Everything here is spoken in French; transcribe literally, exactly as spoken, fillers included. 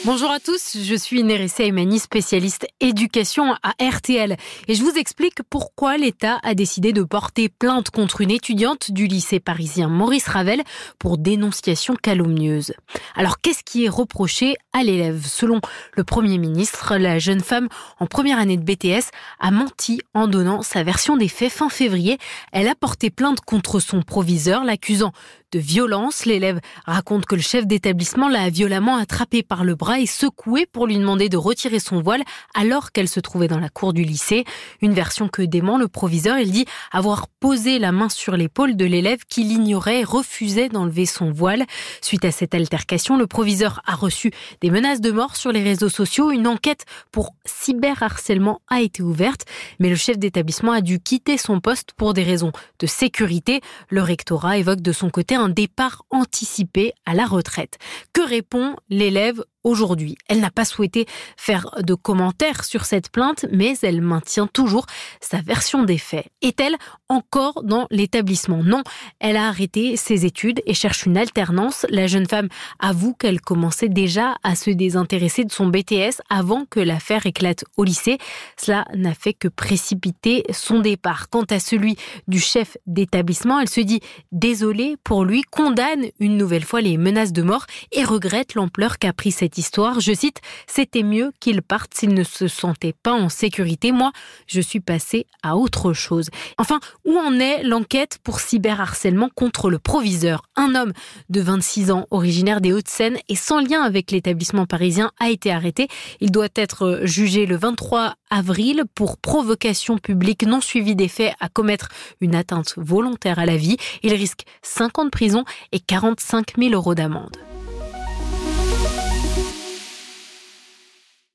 Bonjour à tous, je suis Nerissa Emani, spécialiste éducation à R T L. Et je vous explique pourquoi l'État a décidé de porter plainte contre une étudiante du lycée parisien Maurice Ravel pour dénonciation calomnieuse. Alors qu'est-ce qui est reproché à l'élève ? Selon le Premier ministre, la jeune femme en première année de B T S a menti en donnant sa version des faits fin février. Elle a porté plainte contre son proviseur, l'accusant de violence. L'élève raconte que le chef d'établissement l'a violemment attrapée par le bras et secouée pour lui demander de retirer son voile alors qu'elle se trouvait dans la cour du lycée. Une version que dément le proviseur. Il dit avoir posé la main sur l'épaule de l'élève qui l'ignorait et refusait d'enlever son voile. Suite à cette altercation, le proviseur a reçu des menaces de mort sur les réseaux sociaux. Une enquête pour cyberharcèlement a été ouverte, mais le chef d'établissement a dû quitter son poste pour des raisons de sécurité. Le rectorat évoque de son côté un départ anticipé à la retraite. Que répond l'élève aujourd'hui ? Elle n'a pas souhaité faire de commentaires sur cette plainte, mais elle maintient toujours sa version des faits. Est-elle encore dans l'établissement ? Non, elle a arrêté ses études et cherche une alternance. La jeune femme avoue qu'elle commençait déjà à se désintéresser de son B T S avant que l'affaire éclate au lycée. Cela n'a fait que précipiter son départ. Quant à celui du chef d'établissement, elle se dit désolée pour lui, condamne une nouvelle fois les menaces de mort et regrette l'ampleur qu'a pris cette histoire. Je cite, « C'était mieux qu'il parte s'il ne se sentait pas en sécurité. Moi, je suis passée à autre chose. » Enfin, où en est l'enquête pour cyberharcèlement contre le proviseur ? Un homme de vingt-six ans, originaire des Hauts-de-Seine et sans lien avec l'établissement parisien, a été arrêté. Il doit être jugé le vingt-trois avril pour provocation publique non suivie des faits à commettre une atteinte volontaire à la vie. Il risque cinq ans de prison et quarante-cinq mille euros d'amende.